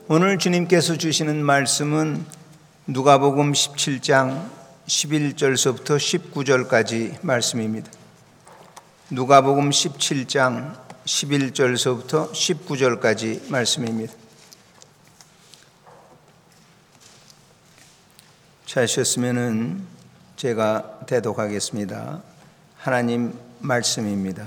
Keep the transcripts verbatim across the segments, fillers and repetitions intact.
오늘 주님께서 주시는 말씀은 누가복음 십칠 장 십일 절서부터 십구 절까지 말씀입니다. 누가복음 십칠 장 십일 절서부터 십구 절까지 말씀입니다. 찾으셨으면 제가 대독하겠습니다. 하나님 말씀입니다.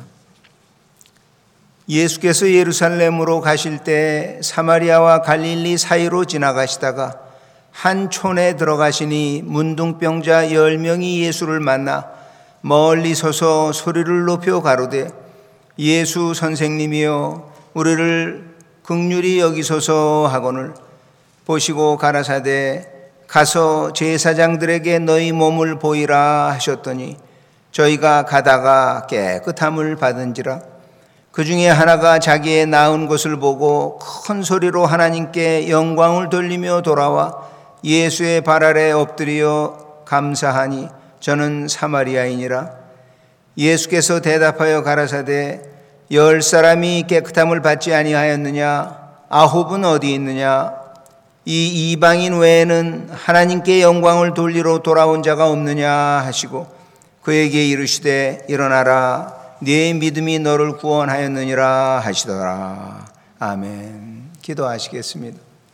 예수께서 예루살렘으로 가실 때 사마리아와 갈릴리 사이로 지나가시다가 한 촌에 들어가시니 문둥병자 열 명이 예수를 만나 멀리 서서 소리를 높여 가로되 예수 선생님이여 우리를 긍휼히 여기소서 하거늘 보시고 가라사대 가서 제사장들에게 너희 몸을 보이라 하셨더니 저희가 가다가 깨끗함을 받은지라. 그 중에 하나가 자기의 나은 것을 보고 큰 소리로 하나님께 영광을 돌리며 돌아와 예수의 발 아래 엎드려 감사하니 저는 사마리아인이라. 예수께서 대답하여 가라사대 열 사람이 깨끗함을 받지 아니하였느냐? 아홉은 어디 있느냐? 이 이방인 외에는 하나님께 영광을 돌리러 돌아온 자가 없느냐 하시고 그에게 이르시되 일어나라 네 믿음이 너를 구원하였느니라 하시더라. 아멘. 기도하시겠습니다.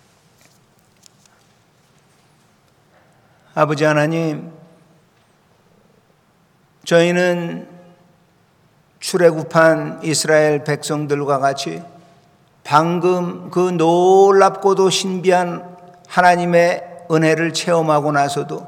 아버지 하나님, 저희는 출애굽한 이스라엘 백성들과 같이 방금 그 놀랍고도 신비한 하나님의 은혜를 체험하고 나서도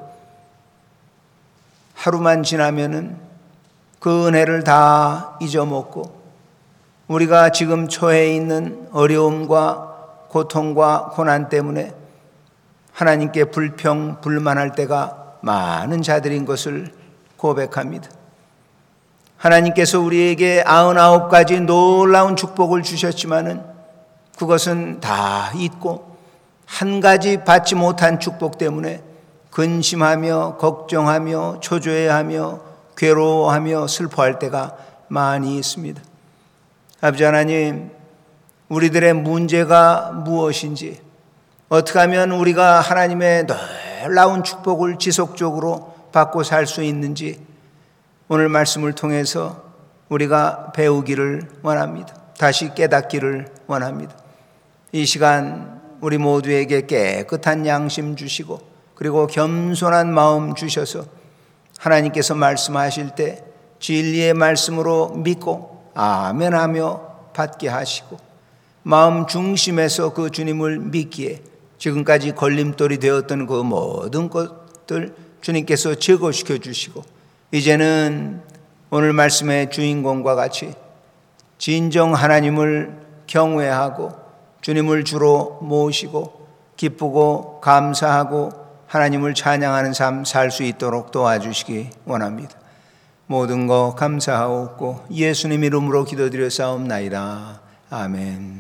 하루만 지나면은 그 은혜를 다 잊어먹고 우리가 지금 처해 있는 어려움과 고통과 고난 때문에 하나님께 불평, 불만할 때가 많은 자들인 것을 고백합니다. 하나님께서 우리에게 아흔아홉 가지 놀라운 축복을 주셨지만은 그것은 다 잊고 한 가지 받지 못한 축복 때문에 근심하며 걱정하며 초조해하며 괴로워하며 슬퍼할 때가 많이 있습니다. 아버지 하나님, 우리들의 문제가 무엇인지, 어떻게 하면 우리가 하나님의 놀라운 축복을 지속적으로 받고 살 수 있는지 오늘 말씀을 통해서 우리가 배우기를 원합니다. 다시 깨닫기를 원합니다. 이 시간 우리 모두에게 깨끗한 양심 주시고 그리고 겸손한 마음 주셔서 하나님께서 말씀하실 때 진리의 말씀으로 믿고 아멘하며 받게 하시고 마음 중심에서 그 주님을 믿기에 지금까지 걸림돌이 되었던 그 모든 것들 주님께서 제거시켜 주시고 이제는 오늘 말씀의 주인공과 같이 진정 하나님을 경외하고 주님을 주로 모시고 기쁘고 감사하고 하나님을 찬양하는 삶 살 수 있도록 도와주시기 원합니다. 모든 거 감사하옵고 예수님 이름으로 기도드려 싸움나이다. 아멘.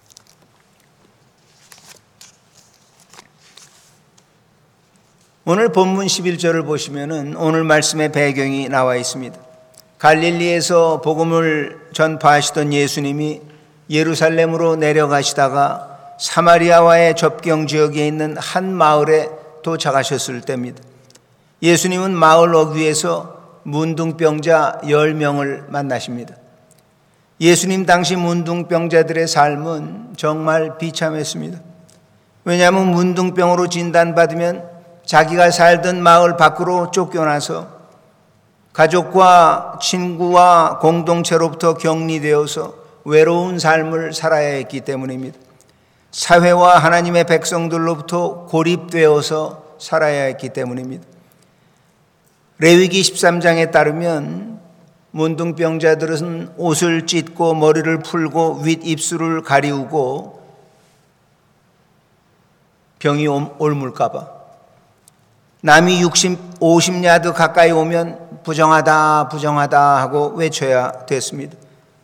오늘 본문 십일 절을 보시면은 오늘 말씀의 배경이 나와 있습니다. 갈릴리에서 복음을 전파하시던 예수님이 예루살렘으로 내려가시다가 사마리아와의 접경 지역에 있는 한 마을에 도착하셨을 때입니다. 예수님은 마을 어귀에서 문둥병자 열 명을 만나십니다. 예수님 당시 문둥병자들의 삶은 정말 비참했습니다. 왜냐하면 문둥병으로 진단받으면 자기가 살던 마을 밖으로 쫓겨나서 가족과 친구와 공동체로부터 격리되어서 외로운 삶을 살아야 했기 때문입니다. 사회와 하나님의 백성들로부터 고립되어서 살아야 했기 때문입니다. 레위기 십삼 장에 따르면 문둥병자들은 옷을 찢고 머리를 풀고 윗입술을 가리우고 병이 옮을까 봐 남이 육십, 오십 야드 가까이 오면 부정하다 부정하다 하고 외쳐야 됐습니다.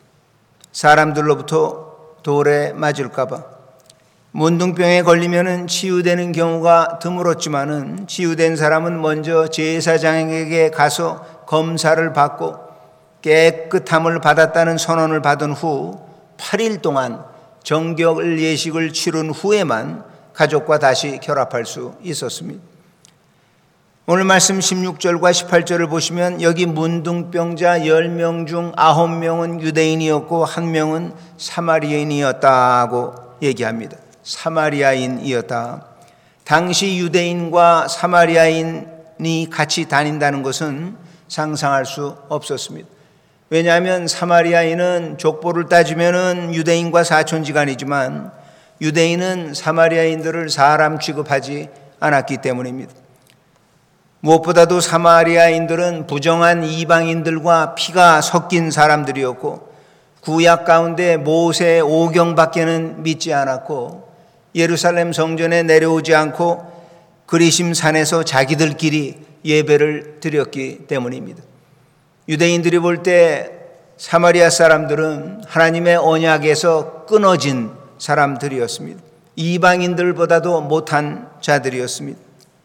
사람들로부터 돌에 맞을까 봐 문둥병에 걸리면 치유되는 경우가 드물었지만은 치유된 사람은 먼저 제사장에게 가서 검사를 받고 깨끗함을 받았다는 선언을 받은 후 팔 일 동안 정결 예식을 치른 후에만 가족과 다시 결합할 수 있었습니다. 오늘 말씀 십육 절과 십팔 절을 보시면 여기 문둥병자 열 명 중 아홉 명은 유대인이었고 한 명은 사마리아인이었다고 얘기합니다. 사마리아인이었다. 당시 유대인과 사마리아인이 같이 다닌다는 것은 상상할 수 없었습니다. 왜냐하면 사마리아인은 족보를 따지면 유대인과 사촌지간이지만 유대인은 사마리아인들을 사람 취급하지 않았기 때문입니다. 무엇보다도 사마리아인들은 부정한 이방인들과 피가 섞인 사람들이었고 구약 가운데 모세 오경밖에는 믿지 않았고 예루살렘 성전에 내려오지 않고 그리심 산에서 자기들끼리 예배를 드렸기 때문입니다. 유대인들이 볼 때 사마리아 사람들은 하나님의 언약에서 끊어진 사람들이었습니다. 이방인들보다도 못한 자들이었습니다.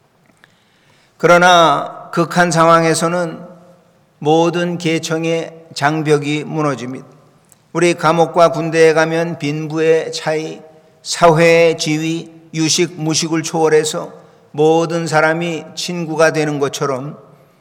그러나 극한 상황에서는 모든 계층의 장벽이 무너집니다. 우리 감옥과 군대에 가면 빈부의 차이, 사회의 지위, 유식, 무식을 초월해서 모든 사람이 친구가 되는 것처럼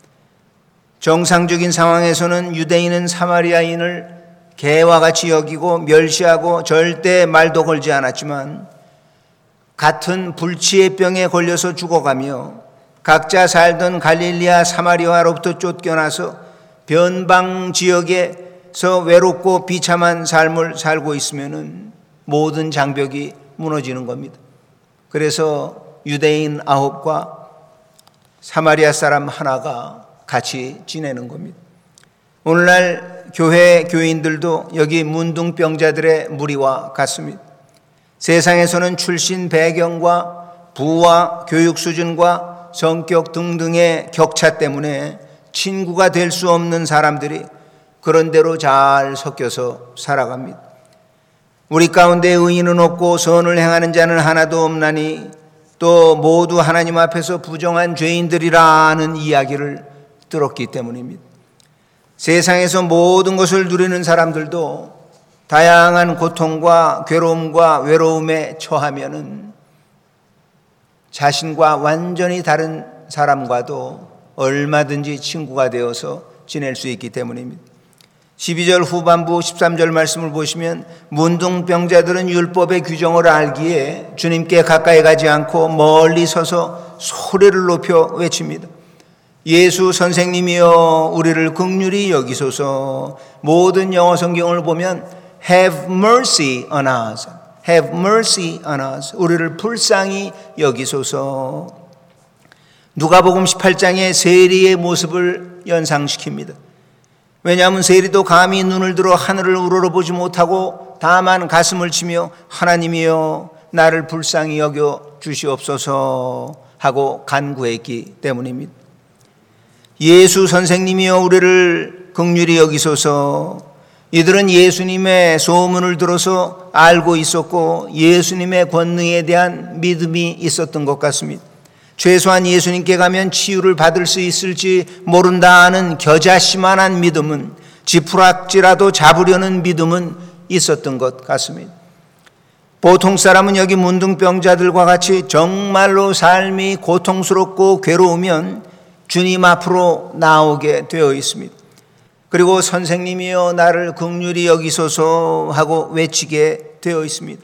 정상적인 상황에서는 유대인은 사마리아인을 개와 같이 여기고 멸시하고 절대 말도 걸지 않았지만 같은 불치의 병에 걸려서 죽어가며 각자 살던 갈릴리아 사마리아로부터 쫓겨나서 변방 지역에서 외롭고 비참한 삶을 살고 있으면은 모든 장벽이 무너지는 겁니다. 그래서 유대인 아홉과 사마리아 사람 하나가 같이 지내는 겁니다. 오늘날 교회 교인들도 여기 문둥병자들의 무리와 같습니다. 세상에서는 출신 배경과 부와 교육 수준과 성격 등등의 격차 때문에 친구가 될 수 없는 사람들이 그런대로 잘 섞여서 살아갑니다. 우리 가운데 의인은 없고 선을 행하는 자는 하나도 없나니 또 모두 하나님 앞에서 부정한 죄인들이라는 이야기를 들었기 때문입니다. 세상에서 모든 것을 누리는 사람들도 다양한 고통과 괴로움과 외로움에 처하면은 자신과 완전히 다른 사람과도 얼마든지 친구가 되어서 지낼 수 있기 때문입니다. 십이 절 후반부 십삼 절 말씀을 보시면 문둥병자들은 율법의 규정을 알기에 주님께 가까이 가지 않고 멀리 서서 소리를 높여 외칩니다. 예수 선생님이여 우리를 긍휼히 여기소서. 모든 영어 성경을 보면 Have mercy on us. Have mercy on us. 우리를 불쌍히 여기소서. 누가복음 십팔 장의 세리의 모습을 연상시킵니다. 왜냐하면 세리도 감히 눈을 들어 하늘을 우러러보지 못하고 다만 가슴을 치며 하나님이여 나를 불쌍히 여겨 주시옵소서 하고 간구했기 때문입니다. 예수 선생님이여 우리를 긍휼히 여기소서. 이들은 예수님의 소문을 들어서 알고 있었고 예수님의 권능에 대한 믿음이 있었던 것 같습니다. 최소한 예수님께 가면 치유를 받을 수 있을지 모른다는 겨자씨만한 믿음은, 지푸락지라도 잡으려는 믿음은 있었던 것 같습니다. 보통 사람은 여기 문둥병자들과 같이 정말로 삶이 고통스럽고 괴로우면 주님 앞으로 나오게 되어 있습니다. 그리고 선생님이여 나를 긍휼히 여기소서 하고 외치게 되어 있습니다.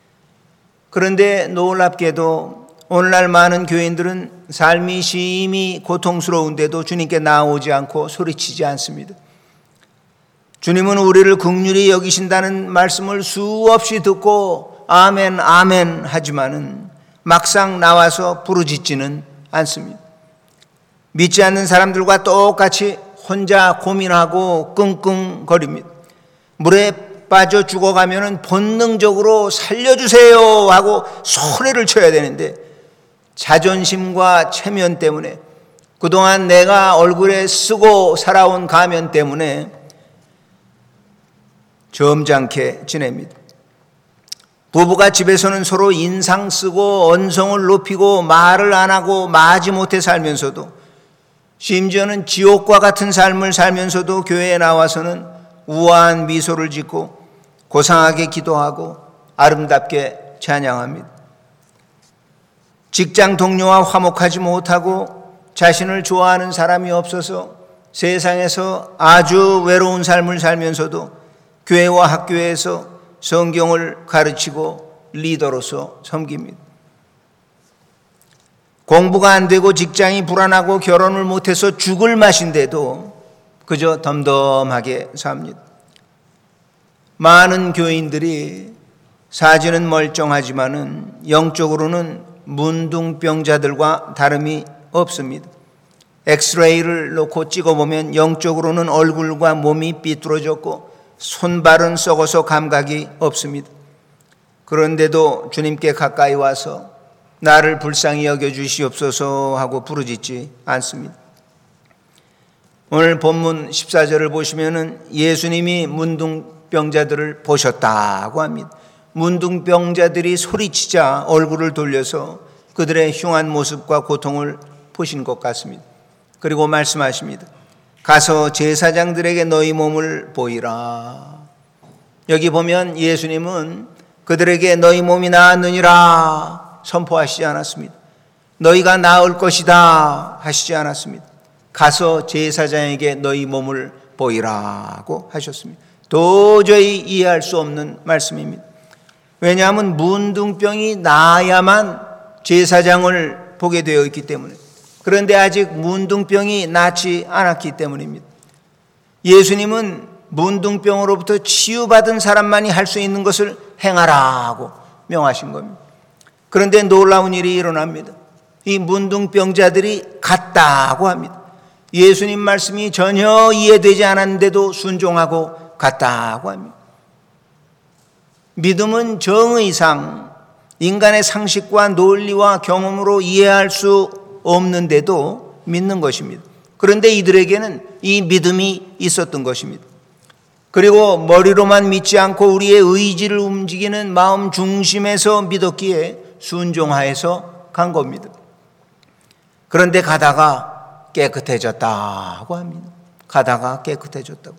그런데 놀랍게도 오늘날 많은 교인들은 삶이 심히 고통스러운데도 주님께 나오지 않고 소리치지 않습니다. 주님은 우리를 긍휼히 여기신다는 말씀을 수없이 듣고 아멘 아멘 하지만은 막상 나와서 부르짖지는 않습니다. 믿지 않는 사람들과 똑같이 혼자 고민하고 끙끙거립니다. 물에 빠져 죽어가면 본능적으로 살려주세요 하고 소리를 쳐야 되는데 자존심과 체면 때문에 그동안 내가 얼굴에 쓰고 살아온 가면 때문에 점잖게 지냅니다. 부부가 집에서는 서로 인상 쓰고 언성을 높이고 말을 안 하고 마지 못해 살면서도, 심지어는 지옥과 같은 삶을 살면서도 교회에 나와서는 우아한 미소를 짓고 고상하게 기도하고 아름답게 찬양합니다. 직장 동료와 화목하지 못하고 자신을 좋아하는 사람이 없어서 세상에서 아주 외로운 삶을 살면서도 교회와 학교에서 성경을 가르치고 리더로서 섬깁니다. 공부가 안 되고 직장이 불안하고 결혼을 못해서 죽을 맛인데도 그저 덤덤하게 삽니다. 많은 교인들이 사지는 멀쩡하지만은 영적으로는 문둥병자들과 다름이 없습니다. 엑스레이를 놓고 찍어보면 영적으로는 얼굴과 몸이 삐뚤어졌고 손발은 썩어서 감각이 없습니다. 그런데도 주님께 가까이 와서 나를 불쌍히 여겨주시옵소서 하고 부르짖지 않습니다. 오늘 본문 십사 절을 보시면은 예수님이 문둥병자들을 보셨다고 합니다. 문둥병자들이 소리치자 얼굴을 돌려서 그들의 흉한 모습과 고통을 보신 것 같습니다. 그리고 말씀하십니다. 가서 제사장들에게 너희 몸을 보이라. 여기 보면 예수님은 그들에게 너희 몸이 나았느니라 선포하시지 않았습니다. 너희가 나을 것이다 하시지 않았습니다. 가서 제사장에게 너희 몸을 보이라고 하셨습니다. 도저히 이해할 수 없는 말씀입니다. 왜냐하면 문둥병이 나아야만 제사장을 보게 되어 있기 때문에, 그런데 아직 문둥병이 낫지 않았기 때문입니다. 예수님은 문둥병으로부터 치유받은 사람만이 할 수 있는 것을 행하라고 명하신 겁니다. 그런데 놀라운 일이 일어납니다. 이 문둥병자들이 갔다고 합니다. 예수님 말씀이 전혀 이해되지 않았는데도 순종하고 갔다고 합니다. 믿음은 정의상 인간의 상식과 논리와 경험으로 이해할 수 없는데도 믿는 것입니다. 그런데 이들에게는 이 믿음이 있었던 것입니다. 그리고 머리로만 믿지 않고 우리의 의지를 움직이는 마음 중심에서 믿었기에 순종하여서 간 겁니다. 그런데 가다가 깨끗해졌다고 합니다. 가다가 깨끗해졌다고.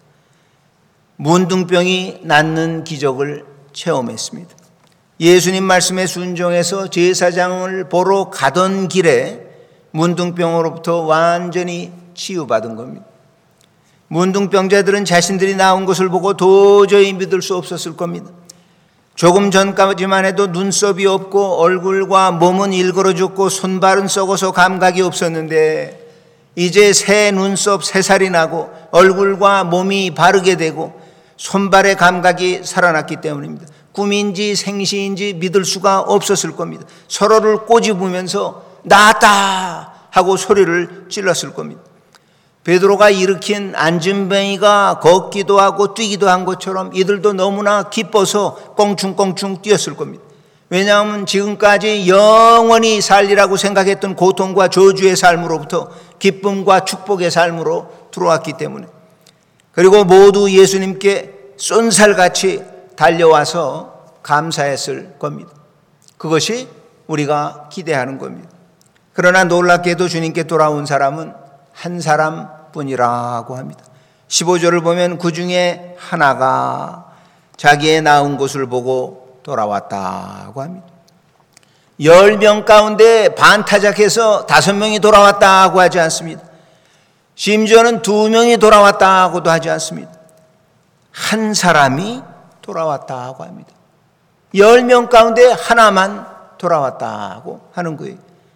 문둥병이 낫는 기적을 체험했습니다. 예수님 말씀에 순종해서 제사장을 보러 가던 길에 문둥병으로부터 완전히 치유받은 겁니다. 문둥병자들은 자신들이 나온 것을 보고 도저히 믿을 수 없었을 겁니다. 조금 전까지만 해도 눈썹이 없고 얼굴과 몸은 일그러졌고 손발은 썩어서 감각이 없었는데 이제 새 눈썹 새 살이 나고 얼굴과 몸이 바르게 되고 손발의 감각이 살아났기 때문입니다. 꿈인지 생시인지 믿을 수가 없었을 겁니다. 서로를 꼬집으면서 나았다 하고 소리를 질렀을 겁니다. 베드로가 일으킨 안진뱅이가 걷기도 하고 뛰기도 한 것처럼 이들도 너무나 기뻐서 꽁충꽁충 뛰었을 겁니다. 왜냐하면 지금까지 영원히 살리라고 생각했던 고통과 저주의 삶으로부터 기쁨과 축복의 삶으로 들어왔기 때문에, 그리고 모두 예수님께 쏜살같이 달려와서 감사했을 겁니다. 그것이 우리가 기대하는 겁니다. 그러나 놀랍게도 주님께 돌아온 사람은 한 사람뿐이라고 합니다. 십오 절을 보면 그 중에 하나가 자기의 나은 곳을 보고 돌아왔다고 합니다. 열 명 가운데 반타작해서 다섯 명이 돌아왔다고 하지 않습니다. 심지어는 두 명이 돌아왔다고도 하지 않습니다. 한 사람이 돌아왔다고 합니다. 열 명 가운데 하나만 돌아왔다고 하는 거예요.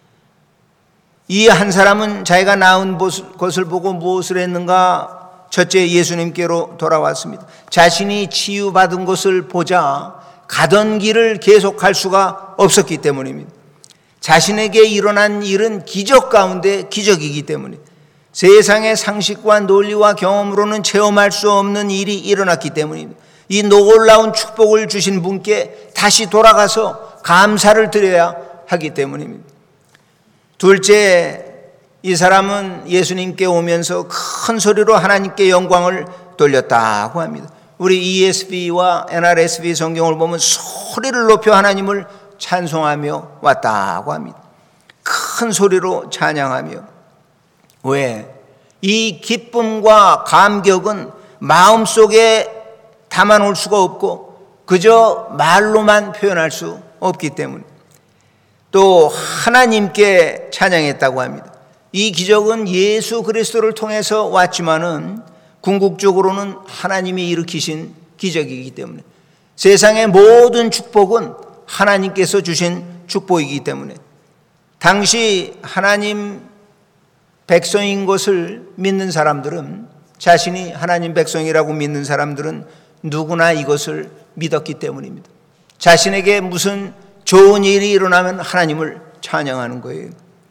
이 한 사람은 자기가 낳은 것을 보고 무엇을 했는가? 첫째, 예수님께로 돌아왔습니다. 자신이 치유받은 것을 보자 가던 길을 계속할 수가 없었기 때문입니다. 자신에게 일어난 일은 기적 가운데 기적이기 때문에 세상의 상식과 논리와 경험으로는 체험할 수 없는 일이 일어났기 때문입니다. 이 놀라운 축복을 주신 분께 다시 돌아가서 감사를 드려야 하기 때문입니다. 둘째, 이 사람은 예수님께 오면서 큰 소리로 하나님께 영광을 돌렸다고 합니다. 우리 이에스비와 엔알에스비 성경을 보면 소리를 높여 하나님을 찬송하며 왔다고 합니다. 큰 소리로 찬양하며. 왜? 이 기쁨과 감격은 마음속에 담아놓을 수가 없고 그저 말로만 표현할 수 없기 때문에 또 하나님께 찬양했다고 합니다. 이 기적은 예수 그리스도를 통해서 왔지만은 궁극적으로는 하나님이 일으키신 기적이기 때문에 세상의 모든 축복은 하나님께서 주신 축복이기 때문에 당시 하나님 백성인 것을 믿는 사람들은, 자신이 하나님 백성이라고 믿는 사람들은 누구나 이것을 믿었기 때문입니다. 자신에게 무슨 좋은 일이 일어나면 하나님을 찬양하는 거예요.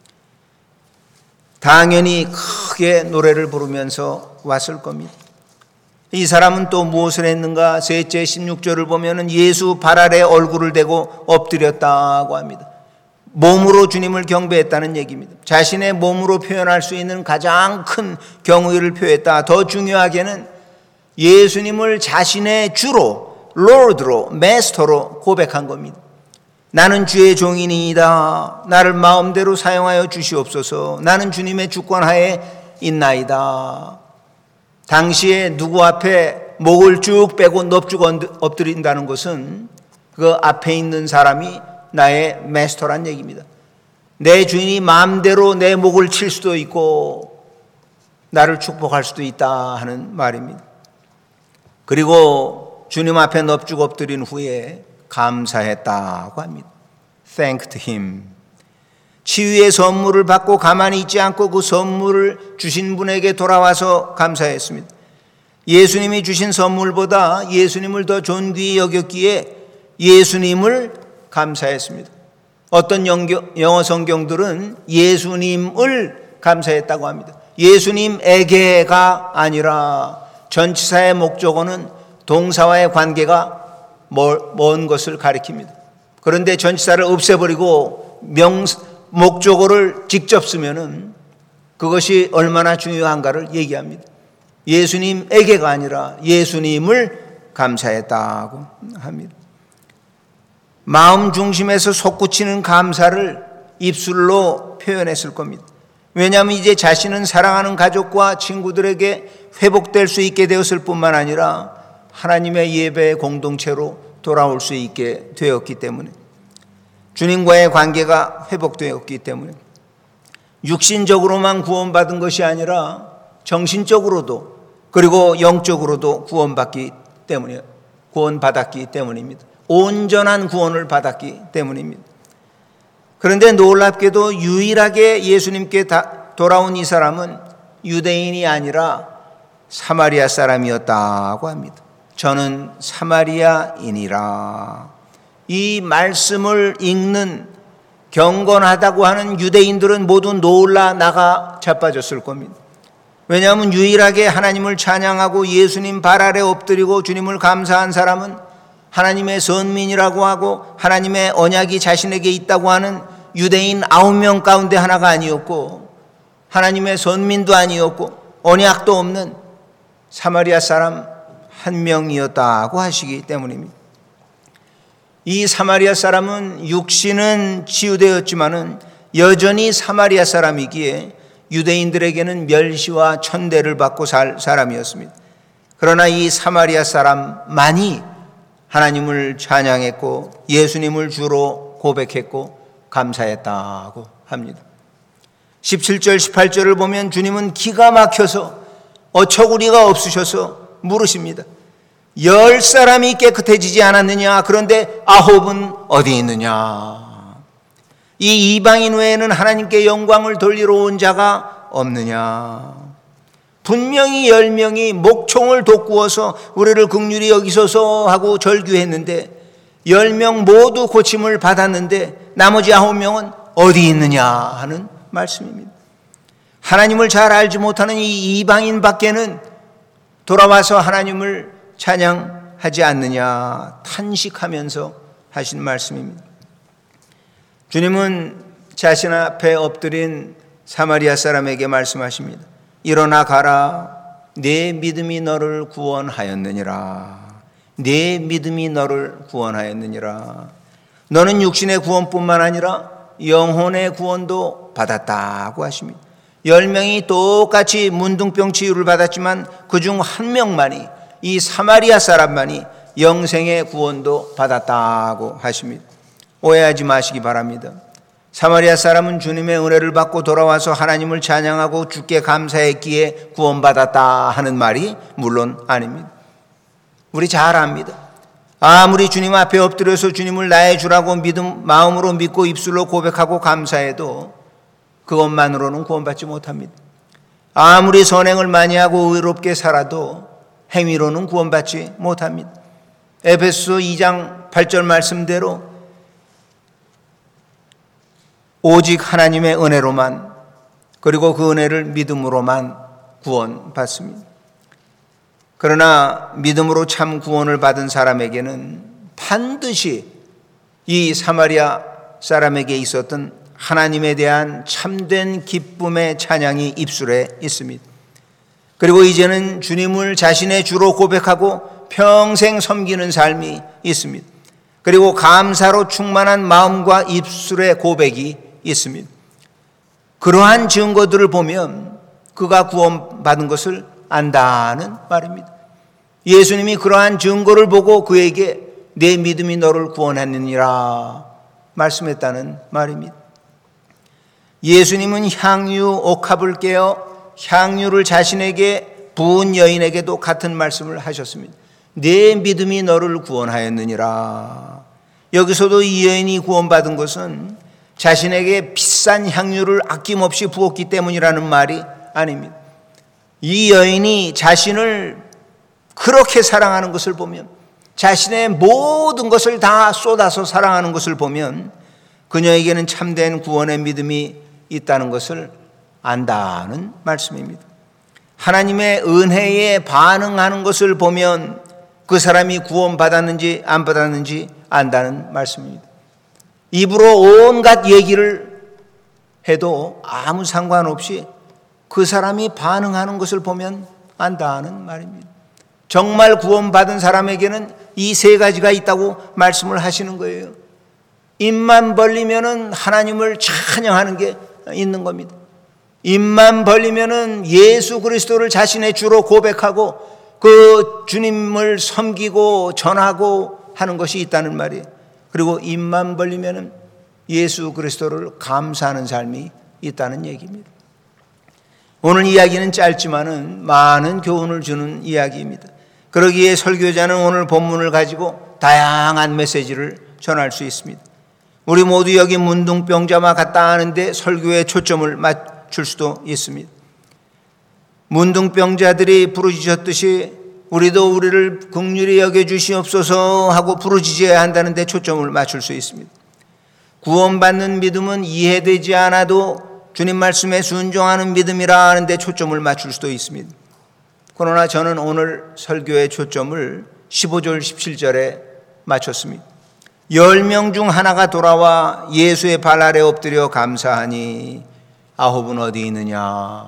당연히 크게 노래를 부르면서 왔을 겁니다. 이 사람은 또 무엇을 했는가? 셋째 십육 절을 보면 예수 발 아래 얼굴을 대고 엎드렸다고 합니다. 몸으로 주님을 경배했다는 얘기입니다. 자신의 몸으로 표현할 수 있는 가장 큰 경의를 표했다. 더 중요하게는 예수님을 자신의 주로, 롤드로, 마스터로 고백한 겁니다. 나는 주의 종이니이다. 나를 마음대로 사용하여 주시옵소서. 나는 주님의 주권하에 있나이다. 당시에 누구 앞에 목을 쭉 빼고 넙죽 엎드린다는 것은 그 앞에 있는 사람이 나의 마스터란 얘기입니다. 내 주인이 마음대로 내 목을 칠 수도 있고 나를 축복할 수도 있다 하는 말입니다. 그리고 주님 앞에 넙죽 엎드린 후에 감사했다고 합니다. Thanked him. 치유의 선물을 받고 가만히 있지 않고 그 선물을 주신 분에게 돌아와서 감사했습니다. 예수님이 주신 선물보다 예수님을 더 존귀히 여겼기에 예수님을 감사했습니다. 어떤 영어 성경들은 예수님을 감사했다고 합니다. 예수님에게가 아니라 전치사의 목적어는 동사와의 관계가 먼 것을 가리킵니다. 그런데 전치사를 없애버리고 명, 목적어를 직접 쓰면은 그것이 얼마나 중요한가를 얘기합니다. 예수님에게가 아니라 예수님을 감사했다고 합니다. 마음 중심에서 솟구치는 감사를 입술로 표현했을 겁니다. 왜냐하면 이제 자신은 사랑하는 가족과 친구들에게 회복될 수 있게 되었을 뿐만 아니라 하나님의 예배의 공동체로 돌아올 수 있게 되었기 때문에, 주님과의 관계가 회복되었기 때문에 육신적으로만 구원받은 것이 아니라 정신적으로도 그리고 영적으로도 구원받기 때문에 구원받았기 때문입니다. 온전한 구원을 받았기 때문입니다. 그런데 놀랍게도 유일하게 예수님께 돌아온 이 사람은 유대인이 아니라 사마리아 사람이었다고 합니다. 저는 사마리아인이라. 이 말씀을 읽는 경건하다고 하는 유대인들은 모두 놀라 나가 자빠졌을 겁니다. 왜냐하면 유일하게 하나님을 찬양하고 예수님 발 아래 엎드리고 주님을 감사한 사람은 하나님의 선민이라고 하고 하나님의 언약이 자신에게 있다고 하는 유대인 아홉 명 가운데 하나가 아니었고, 하나님의 선민도 아니었고 언약도 없는 사마리아 사람 한 명이었다고 하시기 때문입니다. 이 사마리아 사람은 육신은 치유되었지만은 여전히 사마리아 사람이기에 유대인들에게는 멸시와 천대를 받고 살 사람이었습니다. 그러나 이 사마리아 사람만이 하나님을 찬양했고 예수님을 주로 고백했고 감사했다고 합니다. 십칠 절 십팔 절을 보면 주님은 기가 막혀서 어처구니가 없으셔서 물으십니다. 열 사람이 깨끗해지지 않았느냐? 그런데 아홉은 어디 있느냐? 이 이방인 외에는 하나님께 영광을 돌리러 온 자가 없느냐? 분명히 열 명이 목총을 돋구어서 우리를 긍휼히 여기소서 하고 절규했는데 열 명 모두 고침을 받았는데 나머지 아홉 명은 어디 있느냐 하는 말씀입니다. 하나님을 잘 알지 못하는 이 이방인 밖에는 돌아와서 하나님을 찬양하지 않느냐 탄식하면서 하신 말씀입니다. 주님은 자신 앞에 엎드린 사마리아 사람에게 말씀하십니다. 일어나 가라. 내 믿음이 너를 구원하였느니라. 내 믿음이 너를 구원하였느니라. 너는 육신의 구원뿐만 아니라 영혼의 구원도 받았다고 하십니다. 열 명이 똑같이 문둥병 치유를 받았지만 그중 한 명만이, 이 사마리아 사람만이 영생의 구원도 받았다고 하십니다. 오해하지 마시기 바랍니다. 사마리아 사람은 주님의 은혜를 받고 돌아와서 하나님을 찬양하고 주께 감사했기에 구원받았다 하는 말이 물론 아닙니다. 우리 잘 압니다. 아무리 주님 앞에 엎드려서 주님을 나의 주라고 믿음, 마음으로 믿고 입술로 고백하고 감사해도 그것만으로는 구원받지 못합니다. 아무리 선행을 많이 하고 의롭게 살아도 행위로는 구원받지 못합니다. 에베소서 이 장 팔 절 말씀대로 오직 하나님의 은혜로만, 그리고 그 은혜를 믿음으로만 구원받습니다. 그러나 믿음으로 참 구원을 받은 사람에게는 반드시 이 사마리아 사람에게 있었던 하나님에 대한 참된 기쁨의 찬양이 입술에 있습니다. 그리고 이제는 주님을 자신의 주로 고백하고 평생 섬기는 삶이 있습니다. 그리고 감사로 충만한 마음과 입술의 고백이 있습니다. 그러한 증거들을 보면 그가 구원받은 것을 안다는 말입니다. 예수님이 그러한 증거를 보고 그에게 내 믿음이 너를 구원했느니라 말씀했다는 말입니다. 예수님은 향유 옥합을 깨어 향유를 자신에게 부은 여인에게도 같은 말씀을 하셨습니다. 내 믿음이 너를 구원하였느니라. 여기서도 이 여인이 구원받은 것은 자신에게 비싼 향유를 아낌없이 부었기 때문이라는 말이 아닙니다. 이 여인이 자신을 그렇게 사랑하는 것을 보면, 자신의 모든 것을 다 쏟아서 사랑하는 것을 보면 그녀에게는 참된 구원의 믿음이 있다는 것을 안다는 말씀입니다. 하나님의 은혜에 반응하는 것을 보면 그 사람이 구원받았는지 안 받았는지 안다는 말씀입니다. 입으로 온갖 얘기를 해도 아무 상관없이 그 사람이 반응하는 것을 보면 안다는 말입니다. 정말 구원받은 사람에게는 이 세 가지가 있다고 말씀을 하시는 거예요. 입만 벌리면은 하나님을 찬양하는 게 있는 겁니다. 입만 벌리면은 예수 그리스도를 자신의 주로 고백하고 그 주님을 섬기고 전하고 하는 것이 있다는 말이에요. 그리고 입만 벌리면은 예수 그리스도를 감사하는 삶이 있다는 얘기입니다. 오늘 이야기는 짧지만은 많은 교훈을 주는 이야기입니다. 그러기에 설교자는 오늘 본문을 가지고 다양한 메시지를 전할 수 있습니다. 우리 모두 여기 문둥병자와 같다 하는데 설교에 초점을 맞출 수도 있습니다. 문둥병자들이 부르짖었듯이 우리도 우리를 긍휼히 여겨주시옵소서 하고 부르짖어야 한다는 데 초점을 맞출 수 있습니다. 구원받는 믿음은 이해되지 않아도 주님 말씀에 순종하는 믿음이라 하는데 초점을 맞출 수도 있습니다. 그러나 저는 오늘 설교의 초점을 십오 절 십칠 절에 맞췄습니다. 열 명 중 하나가 돌아와 예수의 발 아래 엎드려 감사하니 아홉은 어디 있느냐.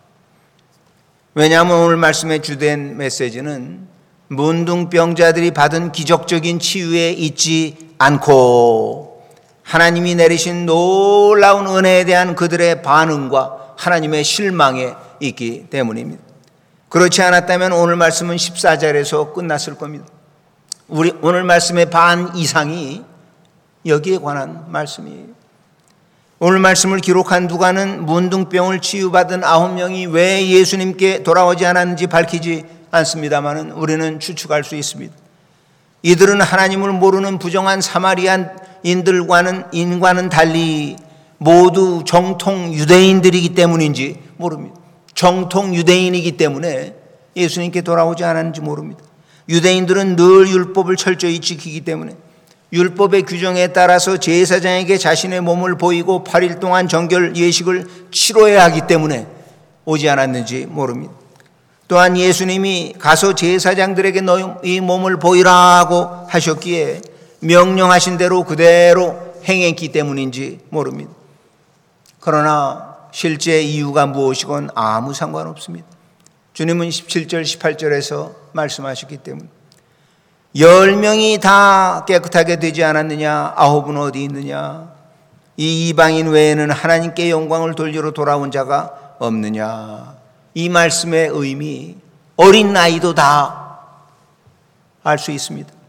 왜냐하면 오늘 말씀의 주된 메시지는 문둥병자들이 받은 기적적인 치유에 있지 않고 하나님이 내리신 놀라운 은혜에 대한 그들의 반응과 하나님의 실망에 있기 때문입니다. 그렇지 않았다면 오늘 말씀은 십사 절에서 끝났을 겁니다. 우리 오늘 말씀의 반 이상이 여기에 관한 말씀이에요. 오늘 말씀을 기록한 누가는 문둥병을 치유받은 아홉 명이 왜 예수님께 돌아오지 않았는지 밝히지 않습니다만 우리는 추측할 수 있습니다. 이들은 하나님을 모르는 부정한 사마리아인들과는 인과는 달리 모두 정통 유대인들이기 때문인지 모릅니다. 정통 유대인이기 때문에 예수님께 돌아오지 않았는지 모릅니다. 유대인들은 늘 율법을 철저히 지키기 때문에 율법의 규정에 따라서 제사장에게 자신의 몸을 보이고 팔 일 동안 정결 예식을 치러야 하기 때문에 오지 않았는지 모릅니다. 또한 예수님이 가서 제사장들에게 너희 몸을 보이라고 하셨기에 명령하신 대로 그대로 행했기 때문인지 모릅니다. 그러나 실제 이유가 무엇이건 아무 상관없습니다. 주님은 십칠 절 십팔 절에서 말씀하셨기 때문에 열 명이 다 깨끗하게 되지 않았느냐? 아홉은 어디 있느냐? 이 이방인 외에는 하나님께 영광을 돌리러 돌아온 자가 없느냐? 이 말씀의 의미 어린 아이도 다 알 수 있습니다.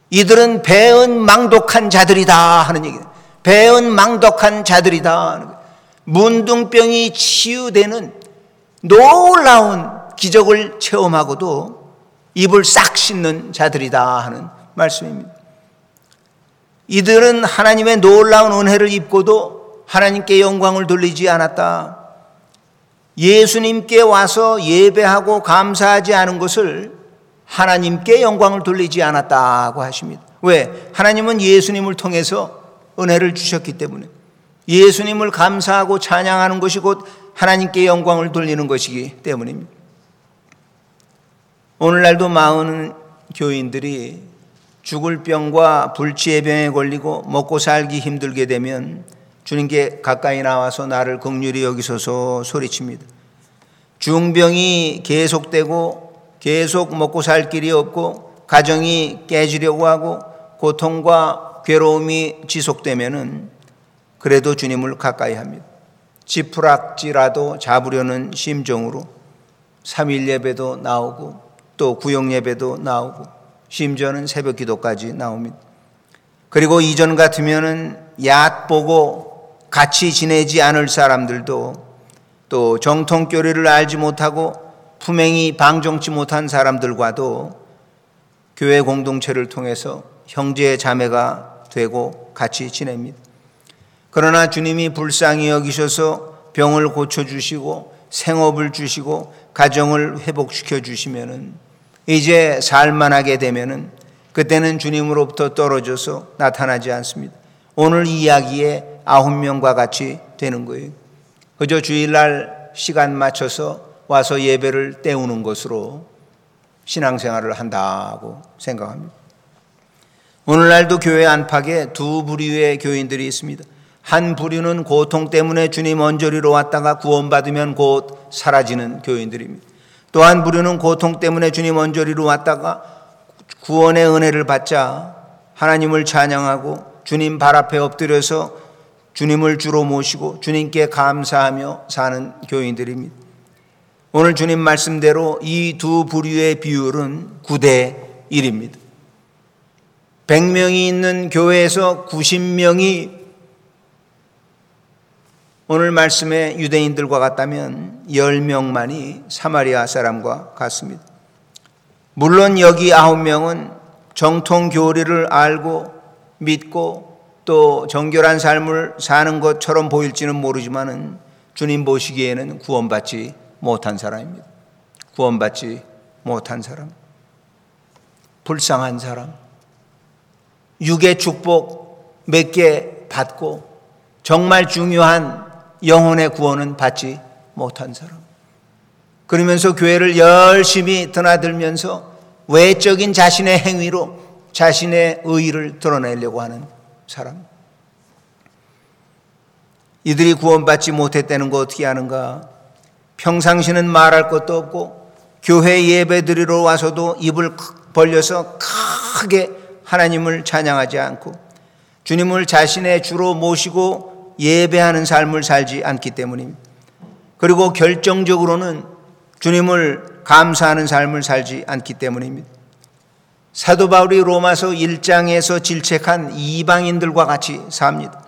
이들은 배은망덕한 자들이다 하는 얘기예요. 배은망덕한 자들이다 하는 거예요. 문둥병이 치유되는 놀라운 기적을 체험하고도 입을 싹 씻는 자들이다 하는 말씀입니다. 이들은 하나님의 놀라운 은혜를 입고도 하나님께 영광을 돌리지 않았다. 예수님께 와서 예배하고 감사하지 않은 것을 하나님께 영광을 돌리지 않았다고 하십니다. 왜? 하나님은 예수님을 통해서 은혜를 주셨기 때문에 예수님을 감사하고 찬양하는 것이 곧 하나님께 영광을 돌리는 것이기 때문입니다. 오늘날도 많은 교인들이 죽을 병과 불치의 병에 걸리고 먹고 살기 힘들게 되면 주님께 가까이 나와서 나를 긍휼히 여기소서 소리칩니다. 중병이 계속되고 계속 먹고 살 길이 없고 가정이 깨지려고 하고 고통과 괴로움이 지속되면은 그래도 주님을 가까이 합니다. 지푸락지라도 잡으려는 심정으로 삼일 예배도 나오고 또 구역 예배도 나오고 심지어는 새벽 기도까지 나옵니다. 그리고 이전 같으면은 얕보고 같이 지내지 않을 사람들도 또 정통교리를 알지 못하고 품행이 방정치 못한 사람들과도 교회 공동체를 통해서 형제 자매가 되고 같이 지냅니다. 그러나 주님이 불쌍히 여기셔서 병을 고쳐주시고 생업을 주시고 가정을 회복시켜 주시면은 이제 살만하게 되면은 그때는 주님으로부터 떨어져서 나타나지 않습니다. 오늘 이야기의 아홉 명과 같이 되는 거예요. 그저 주일날 시간 맞춰서 와서 예배를 때우는 것으로 신앙생활을 한다고 생각합니다. 오늘날도 교회 안팎에 두 부류의 교인들이 있습니다. 한 부류는 고통 때문에 주님 언저리로 왔다가 구원받으면 곧 사라지는 교인들입니다. 또 한 부류는 고통 때문에 주님 언저리로 왔다가 구원의 은혜를 받자 하나님을 찬양하고 주님 발 앞에 엎드려서 주님을 주로 모시고 주님께 감사하며 사는 교인들입니다. 오늘 주님 말씀대로 이 두 부류의 비율은 구 대 일입니다. 백 명이 있는 교회에서 구십 명이 오늘 말씀의 유대인들과 같다면 열 명만이 사마리아 사람과 같습니다. 물론 여기 아홉 명은 정통 교리를 알고 믿고 또 정결한 삶을 사는 것처럼 보일지는 모르지만은 주님 보시기에는 구원받지 못한 사람입니다. 구원받지 못한 사람, 불쌍한 사람, 육의 축복 몇 개 받고 정말 중요한 영혼의 구원은 받지 못한 사람. 그러면서 교회를 열심히 드나들면서 외적인 자신의 행위로 자신의 의의를 드러내려고 하는 사람. 이들이 구원받지 못했다는 거 어떻게 아는가? 평상시는 말할 것도 없고 교회 예배 드리러 와서도 입을 벌려서 크게 하나님을 찬양하지 않고 주님을 자신의 주로 모시고 예배하는 삶을 살지 않기 때문입니다. 그리고 결정적으로는 주님을 감사하는 삶을 살지 않기 때문입니다. 사도 바울이 로마서 일 장에서 질책한 이방인들과 같이 삽니다.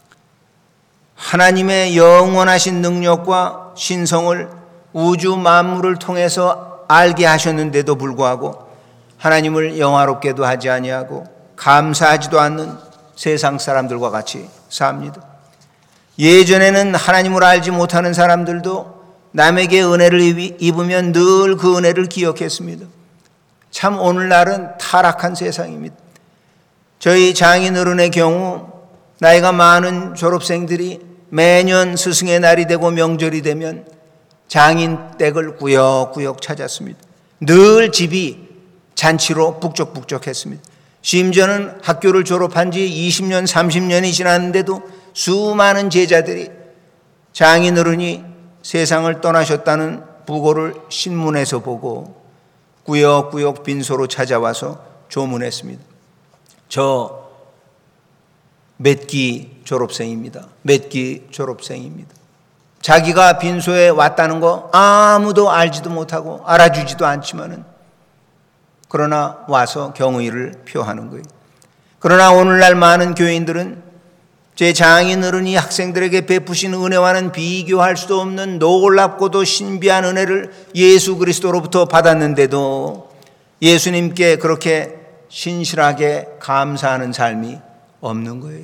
하나님의 영원하신 능력과 신성을 우주 만물을 통해서 알게 하셨는데도 불구하고 하나님을 영화롭게도 하지 아니하고 감사하지도 않는 세상 사람들과 같이 삽니다. 예전에는 하나님을 알지 못하는 사람들도 남에게 은혜를 입으면 늘 그 은혜를 기억했습니다. 참 오늘날은 타락한 세상입니다. 저희 장인어른의 경우 나이가 많은 졸업생들이 매년 스승의 날이 되고 명절이 되면 장인댁을 구역구역 찾았습니다. 늘 집이 잔치로 북적북적했습니다. 심지어는 학교를 졸업한 지 이십 년, 삼십 년이 지났는데도 수많은 제자들이 장인어른이 세상을 떠나셨다는 부고를 신문에서 보고 구역구역 빈소로 찾아와서 조문했습니다. 저 몇 기 졸업생입니다. 몇 기 졸업생입니다. 자기가 빈소에 왔다는 거 아무도 알지도 못하고 알아주지도 않지만은 그러나 와서 경의를 표하는 거예요. 그러나 오늘날 많은 교인들은 제 장인 어른이 학생들에게 베푸신 은혜와는 비교할 수도 없는 놀랍고도 신비한 은혜를 예수 그리스도로부터 받았는데도 예수님께 그렇게 신실하게 감사하는 삶이 없는 거예요.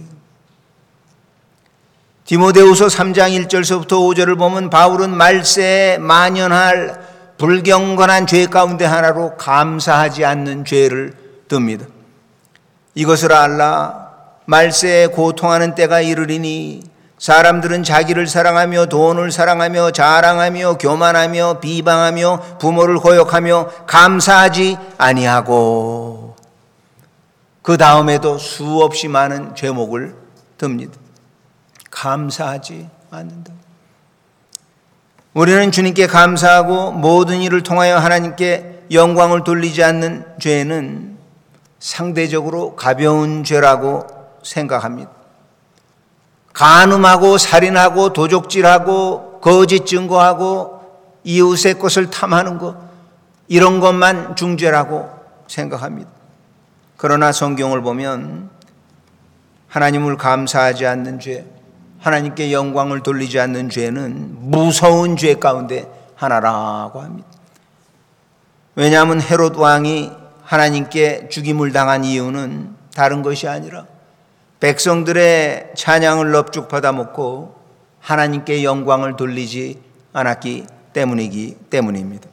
디모데후서 삼 장 일 절서부터 오 절을 보면 바울은 말세에 만연할 불경건한 죄 가운데 하나로 감사하지 않는 죄를 듭니다. 이것을 알라 말세에 고통하는 때가 이르리니 사람들은 자기를 사랑하며 돈을 사랑하며 자랑하며 교만하며 비방하며 부모를 거역하며 감사하지 아니하고, 그 다음에도 수없이 많은 죄목을 듭니다. 감사하지 않는다. 우리는 주님께 감사하고 모든 일을 통하여 하나님께 영광을 돌리지 않는 죄는 상대적으로 가벼운 죄라고 생각합니다. 간음하고 살인하고 도적질하고 거짓 증거하고 이웃의 것을 탐하는 것, 이런 것만 중죄라고 생각합니다. 그러나 성경을 보면 하나님을 감사하지 않는 죄, 하나님께 영광을 돌리지 않는 죄는 무서운 죄 가운데 하나라고 합니다. 왜냐하면 헤롯 왕이 하나님께 죽임을 당한 이유는 다른 것이 아니라 백성들의 찬양을 넙죽 받아먹고 하나님께 영광을 돌리지 않았기 때문이기 때문입니다.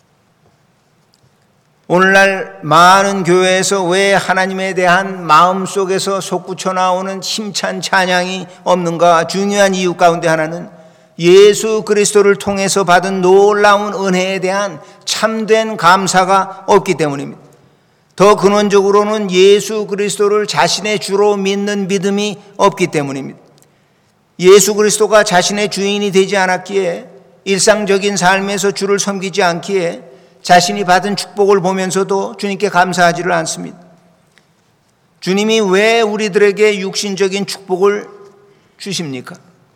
오늘날 많은 교회에서 왜 하나님에 대한 마음속에서 솟구쳐 나오는 힘찬 찬양이 없는가? 중요한 이유 가운데 하나는 예수 그리스도를 통해서 받은 놀라운 은혜에 대한 참된 감사가 없기 때문입니다. 더 근원적으로는 예수 그리스도를 자신의 주로 믿는 믿음이 없기 때문입니다. 예수 그리스도가 자신의 주인이 되지 않았기에, 일상적인 삶에서 주를 섬기지 않기에 자신이 받은 축복을 보면서도 주님께 감사하지를 않습니다. 주님이 왜 우리들에게 육신적인 축복을 주십니까?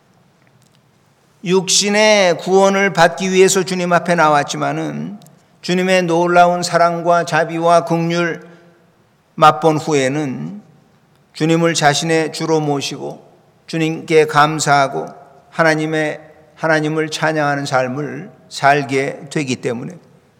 육신의 구원을 받기 위해서 주님 앞에 나왔지만은 주님의 놀라운 사랑과 자비와 긍휼 맛본 후에는 주님을 자신의 주로 모시고 주님께 감사하고 하나님의 하나님을 찬양하는 삶을 살게 되기 때문에,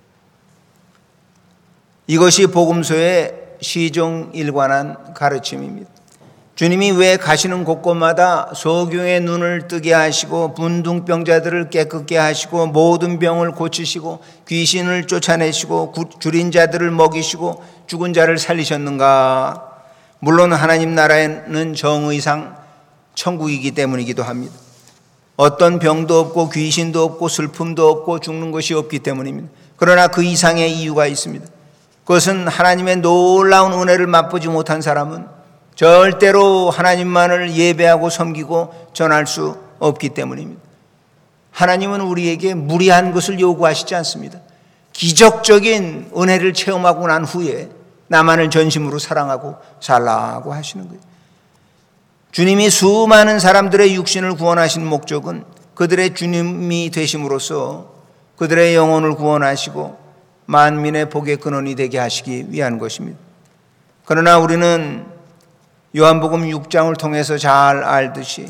이것이 복음서의 시종일관한 가르침입니다. 주님이 왜 가시는 곳곳마다 소경의 눈을 뜨게 하시고 분둥병자들을 깨끗게 하시고 모든 병을 고치시고 귀신을 쫓아내시고 줄인 자들을 먹이시고 죽은 자를 살리셨는가? 물론 하나님 나라에는 정의상 천국이기 때문이기도 합니다. 어떤 병도 없고 귀신도 없고 슬픔도 없고 죽는 것이 없기 때문입니다. 그러나 그 이상의 이유가 있습니다. 그것은 하나님의 놀라운 은혜를 맛보지 못한 사람은 절대로 하나님만을 예배하고 섬기고 전할 수 없기 때문입니다. 하나님은 우리에게 무리한 것을 요구하시지 않습니다. 기적적인 은혜를 체험하고 난 후에 나만을 전심으로 사랑하고 살라고 하시는 거예요. 주님이 수많은 사람들의 육신을 구원하신 목적은 그들의 주님이 되심으로써 그들의 영혼을 구원하시고 만민의 복의 근원이 되게 하시기 위한 것입니다. 그러나 우리는 요한복음 육 장을 통해서 잘 알듯이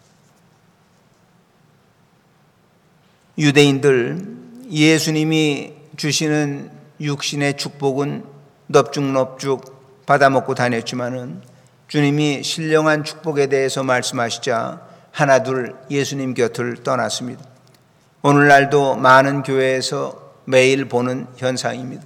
유대인들 예수님이 주시는 육신의 축복은 넙죽넙죽 받아먹고 다녔지만은 주님이 신령한 축복에 대해서 말씀하시자 하나둘 예수님 곁을 떠났습니다. 오늘날도 많은 교회에서 매일 보는 현상입니다.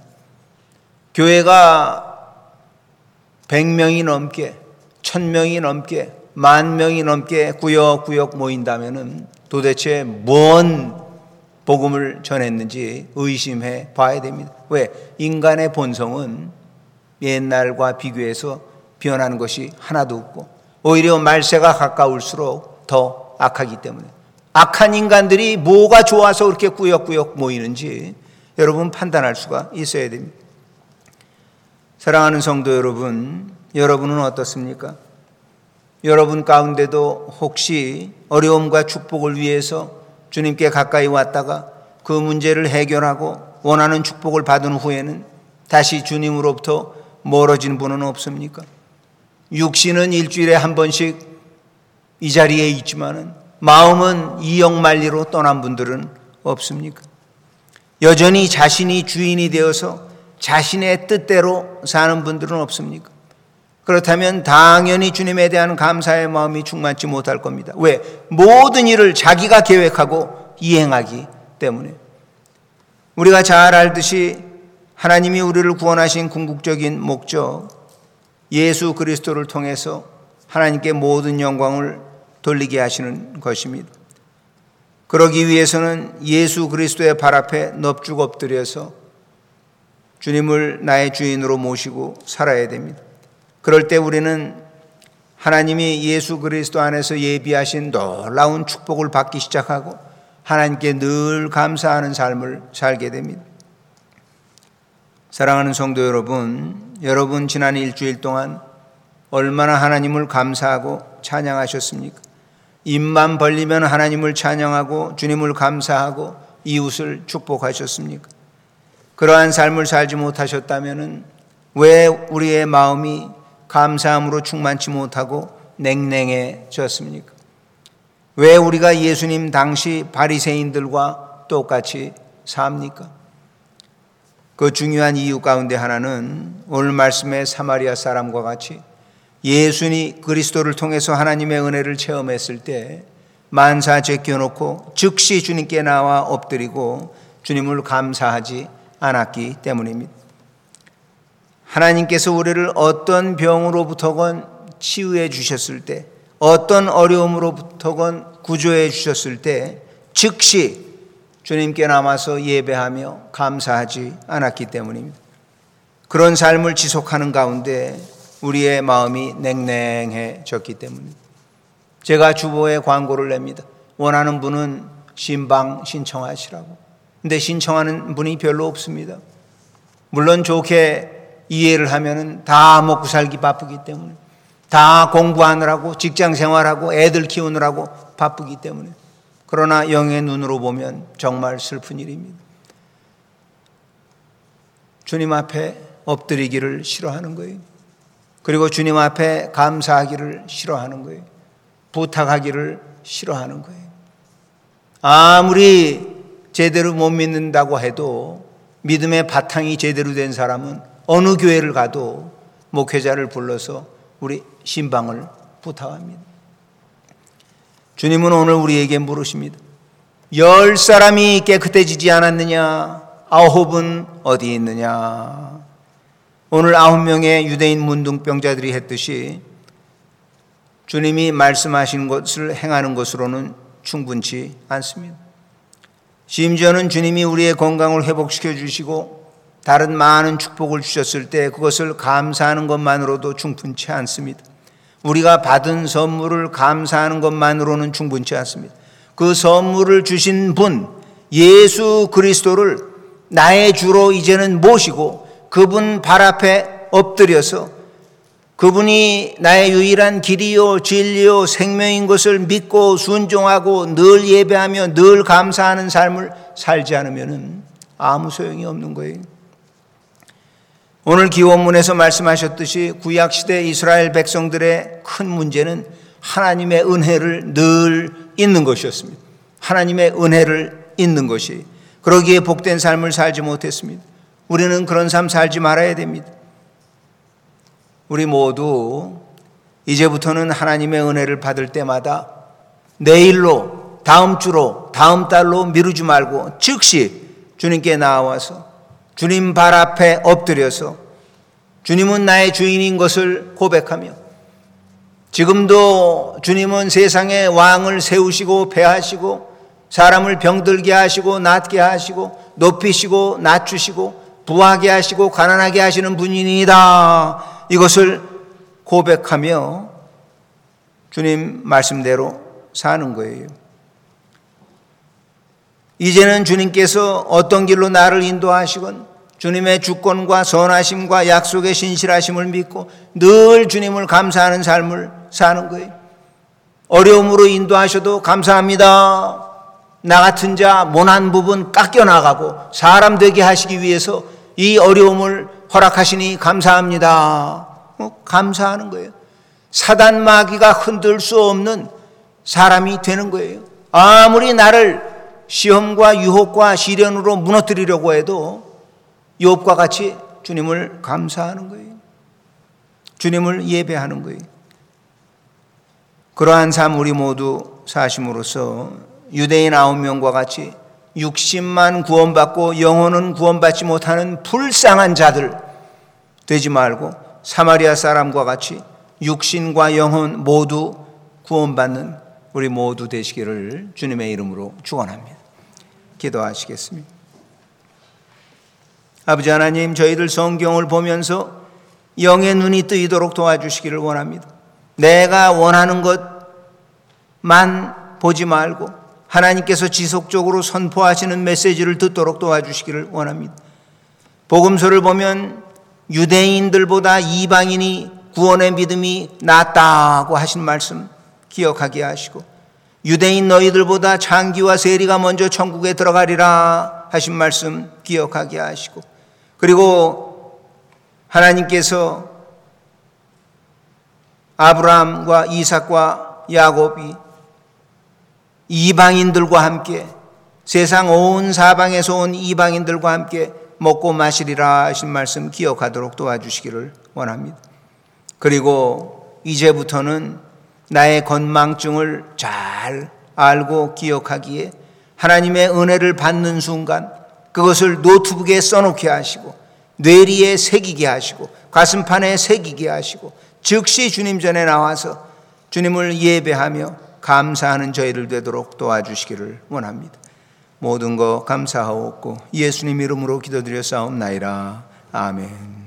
교회가 백 명이 넘게, 천 명이 넘게, 만 명이 넘게 구역구역 모인다면은 도대체 뭔 복음을 전했는지 의심해 봐야 됩니다. 왜? 인간의 본성은 옛날과 비교해서 변하는 것이 하나도 없고 오히려 말세가 가까울수록 더 악하기 때문에, 악한 인간들이 뭐가 좋아서 그렇게 꾸역꾸역 모이는지 여러분 판단할 수가 있어야 됩니다. 사랑하는 성도 여러분, 여러분은 어떻습니까? 여러분 가운데도 혹시 어려움과 축복을 위해서 주님께 가까이 왔다가 그 문제를 해결하고 원하는 축복을 받은 후에는 다시 주님으로부터 멀어진 분은 없습니까? 육신은 일주일에 한 번씩 이 자리에 있지만은 마음은 이역만리로 떠난 분들은 없습니까? 여전히 자신이 주인이 되어서 자신의 뜻대로 사는 분들은 없습니까? 그렇다면 당연히 주님에 대한 감사의 마음이 충만치 못할 겁니다. 왜? 모든 일을 자기가 계획하고 이행하기 때문에. 우리가 잘 알듯이 하나님이 우리를 구원하신 궁극적인 목적, 예수 그리스도를 통해서 하나님께 모든 영광을 돌리게 하시는 것입니다. 그러기 위해서는 예수 그리스도의 발 앞에 넙죽 엎드려서 주님을 나의 주인으로 모시고 살아야 됩니다. 그럴 때 우리는 하나님이 예수 그리스도 안에서 예비하신 놀라운 축복을 받기 시작하고 하나님께 늘 감사하는 삶을 살게 됩니다. 사랑하는 성도 여러분, 여러분 지난 일주일 동안 얼마나 하나님을 감사하고 찬양하셨습니까? 입만 벌리면 하나님을 찬양하고 주님을 감사하고 이웃을 축복하셨습니까? 그러한 삶을 살지 못하셨다면 왜 우리의 마음이 감사함으로 충만치 못하고 냉랭해졌습니까? 왜 우리가 예수님 당시 바리새인들과 똑같이 삽니까? 그 중요한 이유 가운데 하나는 오늘 말씀의 사마리아 사람과 같이 예수님 그리스도를 통해서 하나님의 은혜를 체험했을 때 만사 제껴놓고 즉시 주님께 나와 엎드리고 주님을 감사하지 않았기 때문입니다. 하나님께서 우리를 어떤 병으로부터건 치유해 주셨을 때, 어떤 어려움으로부터건 구조해 주셨을 때 즉시 주님께 남아서 예배하며 감사하지 않았기 때문입니다. 그런 삶을 지속하는 가운데 우리의 마음이 냉랭해졌기 때문입니다. 제가 주보에 광고를 냅니다. 원하는 분은 신방 신청하시라고. 근데 신청하는 분이 별로 없습니다. 물론 좋게 이해를 하면은 다 먹고 살기 바쁘기 때문에, 다 공부하느라고 직장 생활하고 애들 키우느라고 바쁘기 때문에. 그러나 영의 눈으로 보면 정말 슬픈 일입니다. 주님 앞에 엎드리기를 싫어하는 거예요. 그리고 주님 앞에 감사하기를 싫어하는 거예요. 부탁하기를 싫어하는 거예요. 아무리 제대로 못 믿는다고 해도 믿음의 바탕이 제대로 된 사람은 어느 교회를 가도 목회자를 불러서 우리 신방을 부탁합니다. 주님은 오늘 우리에게 물으십니다. 열 사람이 깨끗해지지 않았느냐? 아홉은 어디 있느냐? 오늘 아홉 명의 유대인 문둥병자들이 했듯이 주님이 말씀하신 것을 행하는 것으로는 충분치 않습니다. 심지어는 주님이 우리의 건강을 회복시켜 주시고 다른 많은 축복을 주셨을 때 그것을 감사하는 것만으로도 충분치 않습니다. 우리가 받은 선물을 감사하는 것만으로는 충분치 않습니다. 그 선물을 주신 분 예수 그리스도를 나의 주로 이제는 모시고 그분 발 앞에 엎드려서 그분이 나의 유일한 길이요 진리요 생명인 것을 믿고 순종하고 늘 예배하며 늘 감사하는 삶을 살지 않으면 아무 소용이 없는 거예요. 오늘 기원문에서 말씀하셨듯이 구약시대 이스라엘 백성들의 큰 문제는 하나님의 은혜를 늘 잊는 것이었습니다. 하나님의 은혜를 잊는 것이. 그러기에 복된 삶을 살지 못했습니다. 우리는 그런 삶 살지 말아야 됩니다. 우리 모두 이제부터는 하나님의 은혜를 받을 때마다 내일로, 다음 주로, 다음 달로 미루지 말고 즉시 주님께 나와서 주님 발 앞에 엎드려서 주님은 나의 주인인 것을 고백하며 지금도 주님은 세상에 왕을 세우시고 배하시고 사람을 병들게 하시고 낫게 하시고 높이시고 낮추시고 부하게 하시고 가난하게 하시는 분이니다. 이것을 고백하며 주님 말씀대로 사는 거예요. 이제는 주님께서 어떤 길로 나를 인도하시건 주님의 주권과 선하심과 약속의 신실하심을 믿고 늘 주님을 감사하는 삶을 사는 거예요. 어려움으로 인도하셔도 감사합니다. 나 같은 자 모난 부분 깎여나가고 사람 되게 하시기 위해서 이 어려움을 허락하시니 감사합니다. 어, 감사하는 거예요. 사단 마귀가 흔들 수 없는 사람이 되는 거예요. 아무리 나를 시험과 유혹과 시련으로 무너뜨리려고 해도 욥과 같이 주님을 감사하는 거예요. 주님을 예배하는 거예요. 그러한 삶 우리 모두 사심으로써 유대인 아홉 명과 같이 육신만 구원받고 영혼은 구원받지 못하는 불쌍한 자들 되지 말고 사마리아 사람과 같이 육신과 영혼 모두 구원받는 우리 모두 되시기를 주님의 이름으로 축원합니다. 기도하시겠습니다. 아버지 하나님, 저희들 성경을 보면서 영의 눈이 뜨이도록 도와주시기를 원합니다. 내가 원하는 것만 보지 말고 하나님께서 지속적으로 선포하시는 메시지를 듣도록 도와주시기를 원합니다. 복음서를 보면 유대인들보다 이방인이 구원의 믿음이 낫다고 하신 말씀 기억하게 하시고, 유대인 너희들보다 장기와 세리가 먼저 천국에 들어가리라 하신 말씀 기억하게 하시고, 그리고 하나님께서 아브라함과 이삭과 야곱이 이방인들과 함께, 세상 온 사방에서 온 이방인들과 함께 먹고 마시리라 하신 말씀 기억하도록 도와주시기를 원합니다. 그리고 이제부터는 나의 건망증을 잘 알고 기억하기에 하나님의 은혜를 받는 순간 그것을 노트북에 써놓게 하시고 뇌리에 새기게 하시고 가슴판에 새기게 하시고 즉시 주님 전에 나와서 주님을 예배하며 감사하는 저희를 되도록 도와주시기를 원합니다. 모든 것 감사하옵고 예수님 이름으로 기도드려 싸움나이다. 아멘.